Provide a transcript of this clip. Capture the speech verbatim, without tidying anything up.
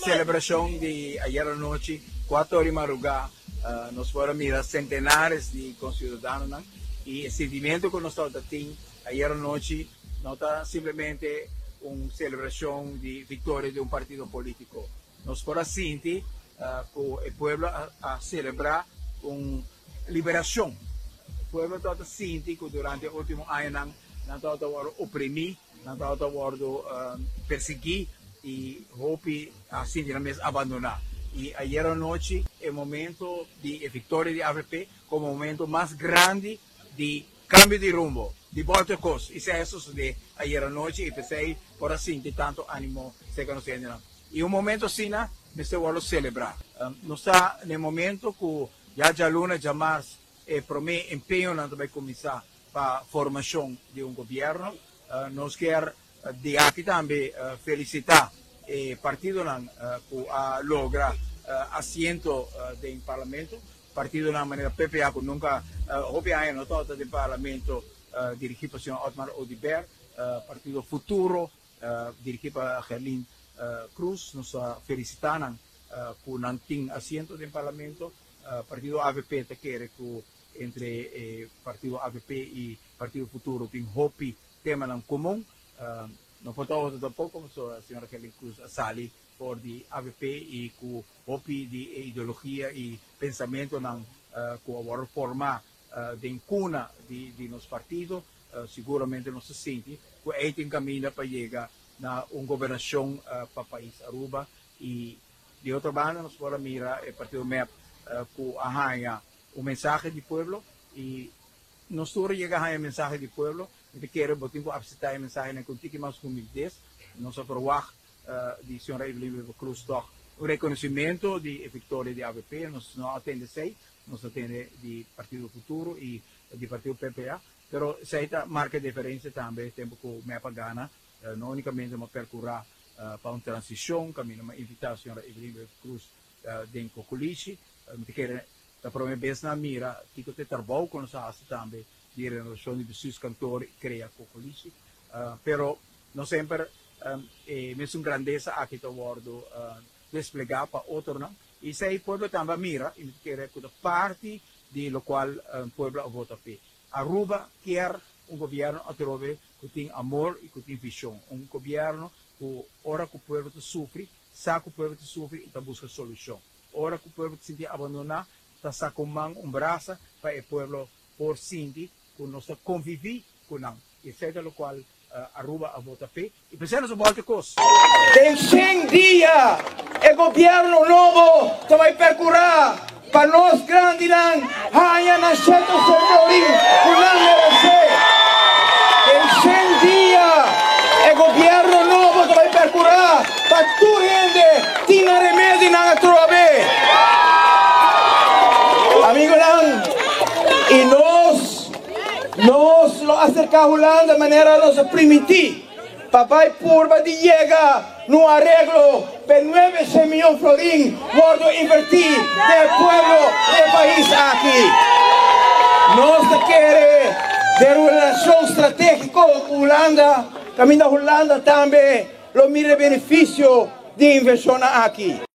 celebración de ayer anoche, cuatro de madrugada, uh, nos fueron a mirar centenares de conciudadanos y el sentimiento que nosotros tenemos ayer anoche no está simplemente una celebración de victoria de un partido político. Nos fueron a sentir uh, que el pueblo a, a celebrar una liberación. El pueblo está sintiendo que durante el último año no está oprimido, no está perseguido y hope assim mesmo abandonar. E ayer anoche el momento de victoria de A V P como o momento más grande de cambio de rumbo, de volta a coisa. Isso é isso de ayer anoche e pensei por assim de tanto ânimo se conhecendo. E um momento assim, né, me se vuole celebrar. Um, não está no momento que já já luna já março e para mim empenho não vai começar para a formação de um governo. Uh, nós quer de aqui também uh, felicitar o partido uh, que uh, logra uh, assento uh, do parlamento. Partido na maneira P P A que nunca houve uh, no todo do parlamento uh, dirigido pelo senhor Otmar Odibert, uh, partido futuro uh, dirigido por Gerlin uh, Cruz. Nós uh, felicitamos uh, que não tem assento do parlamento. Uh, partido A V P te quer que entre eh, partido A V P e partido futuro tem hope tema em comum. Uh, não faltou tampoco como a senhora Gerlin Cruz sali por de A V P e com hope de ideologia e pensamento não uh, com a reforma uh, de cuna de, de nos partidos, uh, seguramente não se sente que é tem caminho para chegar na uma governação uh, para o país Aruba. E de outra banda nós podemos mirar o partido M E P uh, que arranha o mensagem do povo e nós todos chegamos a mensagem do povo. Eu quero botar para apresentar a mensagem na contigo mais humildade. Nós verwacht uh, de senhora Evelyn Cruz toch o reconhecimento de vitória de A V P. Nós não atende sei, nós atende de Partido Futuro e de Partido P P A, mas essa marca a diferença também tempo que o M E P gana, uh, não unicamente uma percorrer uh, para uma transição, caminho uma invitar a senhora Evelyn Cruz uh, de Cocolici. Eu quero da primeira vez na mira que eu te trabalho com nós também de renovação de bestuurskantoor cria Cocolici, uh, pero não sempre um, é mesmo grandeza aqui to wordo uh, desplegar para outro não. E se o povo também mira e quer que da parte de lo qual o um, povo vota pe. Aruba quer um governo a trove que tem amor e que tem visão, um governo que ora que o povo sofre, sabe que o povo sofre e está busca solução. Ora que o povo se sente abandonado, está sacando um braço para o povo por sentir que nós conviver com não. E seja o qual Uh, Aruba a vota P e pensamos em outra coisa. Em cem dias, o governo novo vai percorrer para nós grandes não, hanya na centro senhorim, não merece. Em cem dias, o governo novo vai percorrer para tu gente, tinha remédio na trove. Amigo não, e nós Nós lo acercamos de maneira nos permitir. Papai purba de llega no arreglo de nueve milhões de florín por invertir del pueblo del país aqui. Nós queremos de relação estratégica com Holanda, caminho da Holanda também, lo mire benefício de inversão aqui.